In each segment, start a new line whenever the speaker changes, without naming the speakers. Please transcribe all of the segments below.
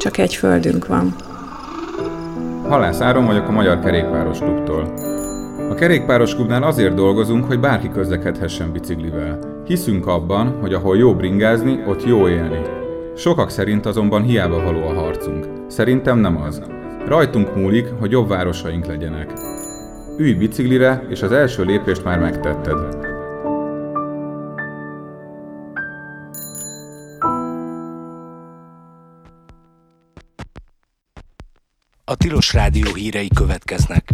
csak egy földünk van.
Halász Áron vagyok a Magyar Kerékpáros Klubtól. A Kerékpáros Klubnál azért dolgozunk, hogy bárki közlekedhessen biciklivel. Hiszünk abban, hogy ahol jó bringázni, ott jó élni. Sokak szerint azonban hiába való a harcunk. Szerintem nem az. Rajtunk múlik, hogy jobb városaink legyenek. Ülj biciklire, és az első lépést már megtetted.
A Tilos Rádió hírei következnek.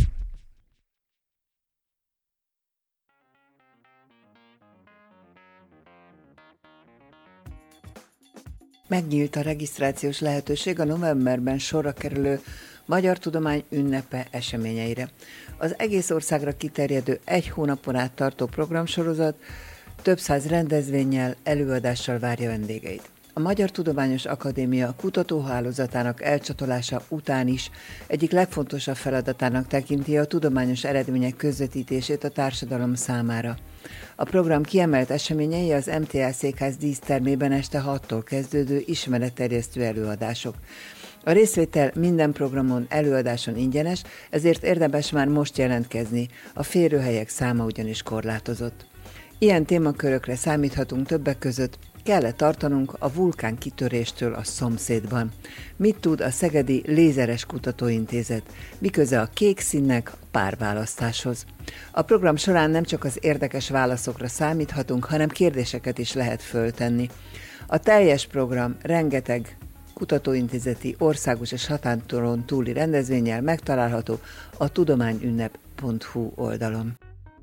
Megnyílt a regisztrációs lehetőség a novemberben sorra kerülő Magyar Tudomány ünnepe eseményeire. Az egész országra kiterjedő 1 hónapon át tartó programsorozat több száz rendezvénnyel, előadással várja vendégeit. A Magyar Tudományos Akadémia kutatóhálózatának elcsatolása után is egyik legfontosabb feladatának tekinti a tudományos eredmények közvetítését a társadalom számára. A program kiemelt eseményei az MTA Székház dísztermében este 6-tól kezdődő ismeretterjesztő előadások. A részvétel minden programon, előadáson ingyenes, ezért érdemes már most jelentkezni, a férőhelyek száma ugyanis korlátozott. Ilyen témakörökre számíthatunk többek között: kell-e tartanunk a vulkán kitöréstől a szomszédban? Mit tud a Szegedi Lézeres Kutatóintézet? Mi köze a kék színnek a párválasztáshoz? A program során nem csak az érdekes válaszokra számíthatunk, hanem kérdéseket is lehet föltenni. A teljes program rengeteg kutatóintézeti, országos és határon túli rendezvénnyel megtalálható a tudományünnep.hu oldalon.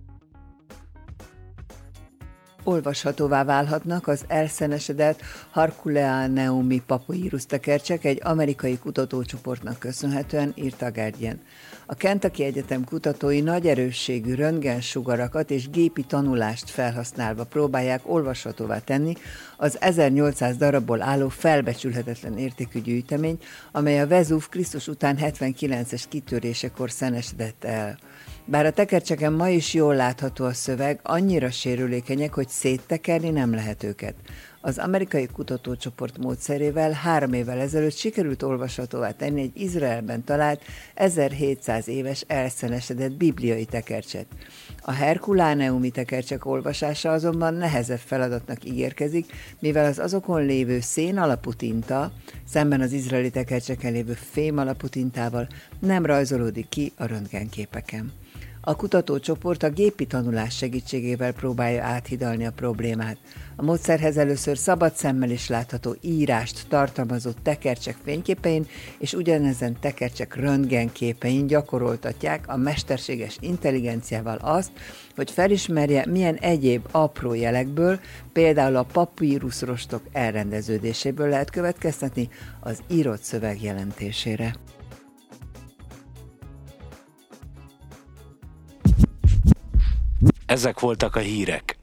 Olvashatóvá válhatnak az elszenesedett Herculaneumi papírus tekercsek egy amerikai kutatócsoportnak köszönhetően, írta a Guardian. A Kentucky Egyetem kutatói nagy erősségű röntgensugarakat és gépi tanulást felhasználva próbálják olvashatóvá tenni az 1800 darabból álló felbecsülhetetlen értékű gyűjteményt, amely a Vezúv Krisztus után 79-es kitörésekor szenesedett el. Bár a tekercseken ma is jól látható a szöveg, annyira sérülékenyek, hogy széttekerni nem lehet őket. Az amerikai kutatócsoport módszerével 3 évvel ezelőtt sikerült olvashatóvá tenni egy Izraelben talált 1700 éves elszenesedett bibliai tekercset. A Herculaneumi tekercsek olvasása azonban nehezebb feladatnak ígérkezik, mivel az azokon lévő szén alapú tinta, szemben az izraeli tekercseken lévő fém alapú tintával nem rajzolódik ki a röntgenképeken. A kutatócsoport a gépi tanulás segítségével próbálja áthidalni a problémát. A módszerhez először szabad szemmel is látható írást tartalmazó tekercsek fényképein és ugyanezen tekercsek röntgenképein gyakoroltatják a mesterséges intelligenciával azt, hogy felismerje, milyen egyéb apró jelekből, például a papíruszrostok elrendeződéséből lehet következtetni az írott szöveg jelentésére.
Ezek voltak a hírek.